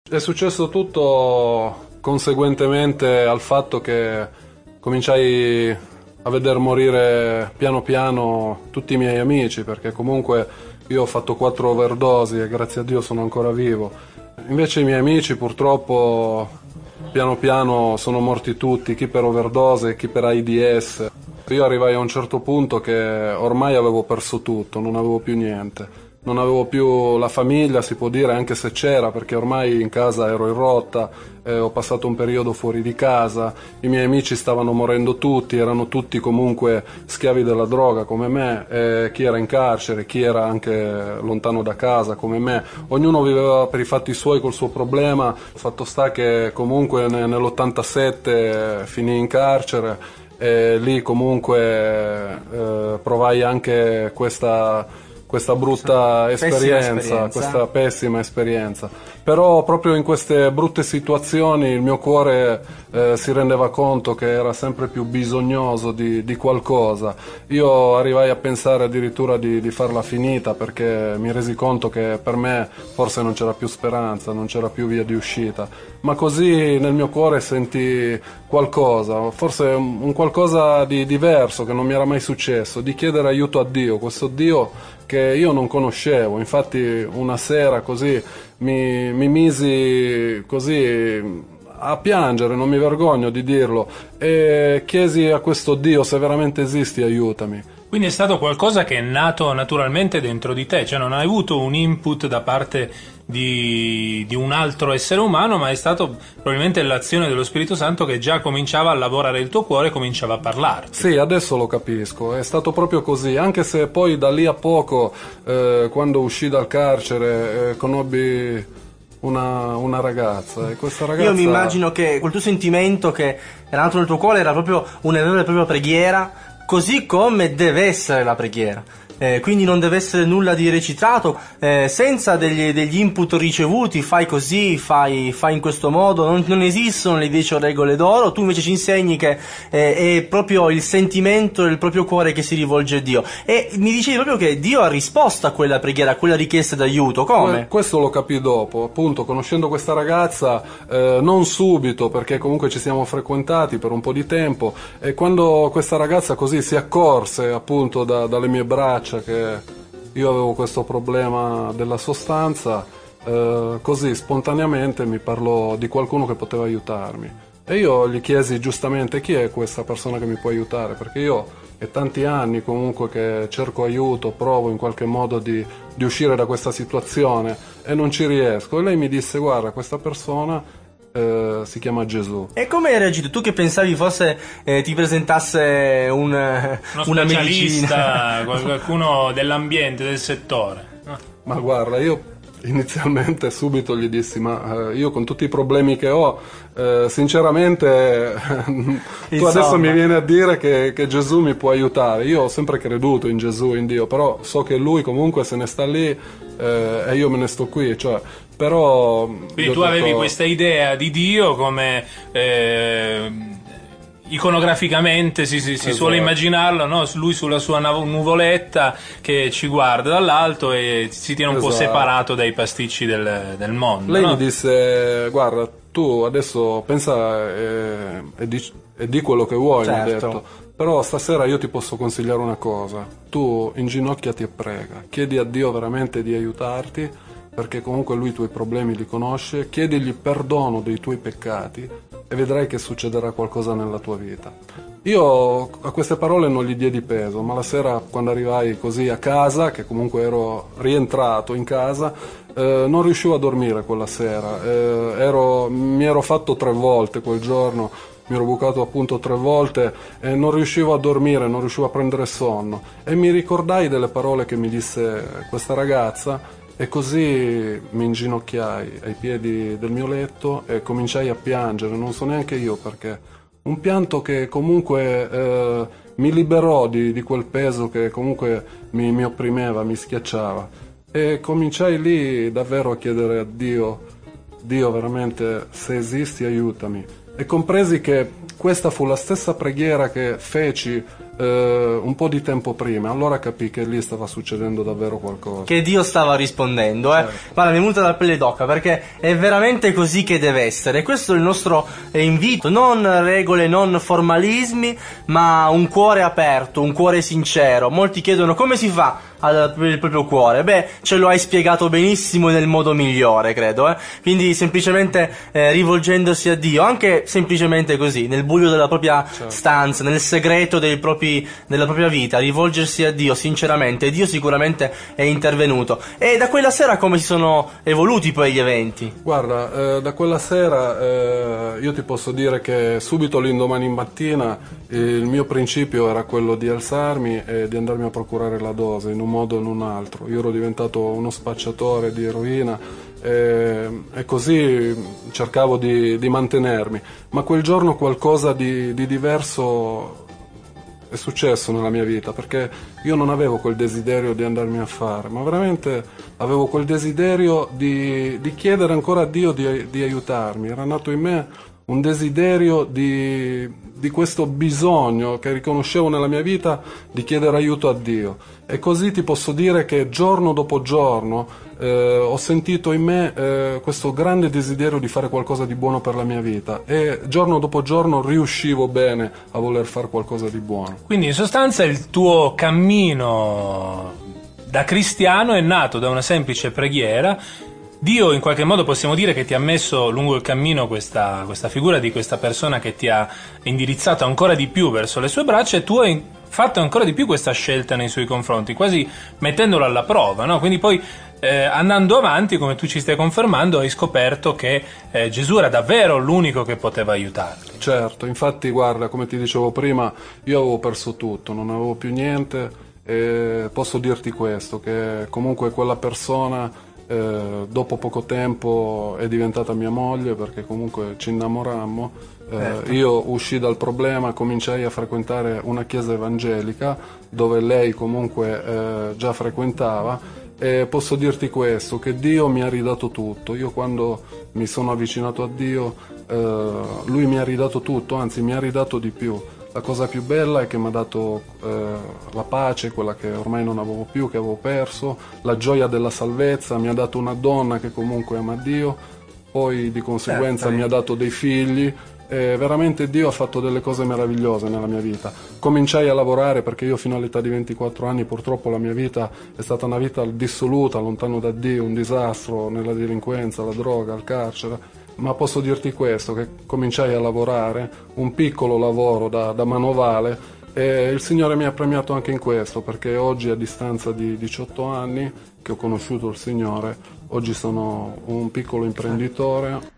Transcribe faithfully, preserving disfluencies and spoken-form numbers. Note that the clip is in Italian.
È successo tutto conseguentemente al fatto che cominciai a veder morire piano piano tutti i miei amici, perché comunque io ho fatto quattro overdosi e grazie a Dio sono ancora vivo. Invece i miei amici purtroppo piano piano sono morti tutti, chi per overdose, chi per AIDS. Io arrivai a un certo punto che ormai avevo perso tutto, non avevo più niente. Non avevo più la famiglia, si può dire, anche se c'era, perché ormai in casa ero in rotta, eh, ho passato un periodo fuori di casa, i miei amici stavano morendo tutti, erano tutti comunque schiavi della droga come me, eh, chi era in carcere, chi era anche lontano da casa come me, ognuno viveva per i fatti suoi col suo problema. Fatto sta che comunque nell'ottantasette finì in carcere e lì comunque eh, provai anche questa questa brutta esperienza, esperienza, questa pessima esperienza. Però proprio in queste brutte situazioni il mio cuore eh, si rendeva conto che era sempre più bisognoso di, di qualcosa. Io arrivai a pensare addirittura di, di farla finita, perché mi resi conto che per me forse non c'era più speranza, non c'era più via di uscita. Ma così nel mio cuore senti qualcosa, forse un qualcosa di diverso che non mi era mai successo, di chiedere aiuto a Dio, questo Dio che io non conoscevo. Infatti una sera così mi, mi misi così a piangere, non mi vergogno di dirlo, e chiesi a questo Dio: se veramente esisti, aiutami. Quindi è stato qualcosa che è nato naturalmente dentro di te, cioè non hai avuto un input da parte di, di un altro essere umano, ma è stato probabilmente l'azione dello Spirito Santo che già cominciava a lavorare il tuo cuore, cominciava a parlarti. Sì, adesso lo capisco, è stato proprio così, anche se poi da lì a poco, eh, quando uscì dal carcere, eh, conobbi una, una ragazza, e questa ragazza... Io mi immagino che quel tuo sentimento che era nato nel tuo cuore era proprio una vera e propria preghiera, così come deve essere la preghiera. Eh, quindi non deve essere nulla di recitato, eh, senza degli, degli input ricevuti, fai così, fai, fai in questo modo, non, non esistono le dieci regole d'oro. Tu invece ci insegni che eh, è proprio il sentimento del proprio cuore che si rivolge a Dio, e mi dicevi proprio che Dio ha risposto a quella preghiera, a quella richiesta d'aiuto. Come? Questo lo capì dopo, appunto, conoscendo questa ragazza, eh, non subito, perché comunque ci siamo frequentati per un po' di tempo, e quando questa ragazza così si accorse appunto da, dalle mie braccia che io avevo questo problema della sostanza, eh, così spontaneamente mi parlò di qualcuno che poteva aiutarmi, e io gli chiesi giustamente: chi è questa persona che mi può aiutare, perché io è tanti anni comunque che cerco aiuto, provo in qualche modo di, di uscire da questa situazione e non ci riesco. E lei mi disse: guarda, questa persona Eh, si chiama Gesù. E come hai reagito? Tu che pensavi fosse eh, ti presentasse un, Uno una specialista, medicina, qualcuno dell'ambiente, del settore? No? Ma guarda, io inizialmente subito gli dissi: ma eh, io con tutti i problemi che ho, eh, sinceramente tu adesso mi vieni a dire che, che Gesù mi può aiutare. Io ho sempre creduto in Gesù, in Dio, però so che lui comunque se ne sta lì, eh, e io me ne sto qui, cioè, però... Quindi tu avevi detto... questa idea di Dio come... Eh, iconograficamente si, si, si esatto. suole immaginarlo, no? Lui sulla sua nav- nuvoletta che ci guarda dall'alto e si tiene un esatto. po' separato dai pasticci del, del mondo. Lei no? mi disse: guarda, tu adesso pensa e, e, di, e di quello che vuoi, certo. mi ha detto, però stasera io ti posso consigliare una cosa: tu inginocchiati e prega, chiedi a Dio veramente di aiutarti, perché comunque lui i tuoi problemi li conosce, chiedigli perdono dei tuoi peccati e vedrai che succederà qualcosa nella tua vita. Io a queste parole non gli diedi peso, ma la sera, quando arrivai così a casa, che comunque ero rientrato in casa, eh, non riuscivo a dormire quella sera. Eh, ero, mi ero fatto tre volte quel giorno, mi ero bucato appunto tre volte e non riuscivo a dormire, non riuscivo a prendere sonno. E mi ricordai delle parole che mi disse questa ragazza, e così mi inginocchiai ai piedi del mio letto e cominciai a piangere, non so neanche io perché. Un pianto che comunque eh, mi liberò di, di quel peso che comunque mi, mi opprimeva, mi schiacciava. E cominciai lì davvero a chiedere a Dio: Dio, veramente, se esisti, aiutami. E compresi che questa fu la stessa preghiera che feci eh, un po' di tempo prima, allora capì che lì stava succedendo davvero qualcosa. Che Dio stava rispondendo, eh. Certo. Guarda, mi è venuta la pelle d'oca, perché è veramente così che deve essere. Questo è il nostro eh, invito, non regole, non formalismi, ma un cuore aperto, un cuore sincero. Molti chiedono come si fa al il proprio cuore. Beh, ce lo hai spiegato benissimo nel modo migliore, credo, eh. Quindi semplicemente eh, rivolgendosi a Dio, anche semplicemente così, nel buio della propria Certo. stanza, nel segreto dei propri della propria vita, rivolgersi a Dio sinceramente. Dio sicuramente è intervenuto. E da quella sera come si sono evoluti poi gli eventi? Guarda, eh, da quella sera eh, io ti posso dire che subito l'indomani mattina eh, il mio principio era quello di alzarmi e di andarmi a procurare la dose in un modo o in un altro. Io ero diventato uno spacciatore di eroina e, e così cercavo di, di mantenermi, ma quel giorno qualcosa di, di diverso è successo nella mia vita, perché io non avevo quel desiderio di andarmi a fare, ma veramente avevo quel desiderio di, di chiedere ancora a Dio di, di aiutarmi. Era nato in me un desiderio di, di questo bisogno che riconoscevo nella mia vita di chiedere aiuto a Dio. E così ti posso dire che giorno dopo giorno eh, ho sentito in me eh, questo grande desiderio di fare qualcosa di buono per la mia vita, e giorno dopo giorno riuscivo bene a voler fare qualcosa di buono. Quindi in sostanza il tuo cammino da cristiano è nato da una semplice preghiera. Dio in qualche modo possiamo dire che ti ha messo lungo il cammino questa, questa figura di questa persona che ti ha indirizzato ancora di più verso le sue braccia, e tu hai fatto ancora di più questa scelta nei suoi confronti, quasi mettendolo alla prova, no? Quindi poi eh, andando avanti, come tu ci stai confermando, hai scoperto che eh, Gesù era davvero l'unico che poteva aiutarti. Certo, infatti guarda, come ti dicevo prima, io avevo perso tutto, non avevo più niente, e posso dirti questo, che comunque quella persona Eh, dopo poco tempo è diventata mia moglie, perché comunque ci innamorammo. eh, Certo. Io uscì dal problema, cominciai a frequentare una chiesa evangelica dove lei comunque eh, già frequentava, e posso dirti questo, che Dio mi ha ridato tutto. Io quando mi sono avvicinato a Dio eh, Lui mi ha ridato tutto, anzi mi ha ridato di più. La cosa più bella è che mi ha dato eh, la pace, quella che ormai non avevo più, che avevo perso, la gioia della salvezza, mi ha dato una donna che comunque ama Dio, poi di conseguenza Certo. mi ha dato dei figli, e veramente Dio ha fatto delle cose meravigliose nella mia vita. Cominciai a lavorare, perché io fino all'età di ventiquattro anni purtroppo la mia vita è stata una vita dissoluta, lontano da Dio, un disastro nella delinquenza, la droga, il carcere. Ma posso dirti questo, che cominciai a lavorare, un piccolo lavoro da, da manovale, e il Signore mi ha premiato anche in questo, perché oggi, a distanza di diciotto anni che ho conosciuto il Signore, oggi sono un piccolo imprenditore.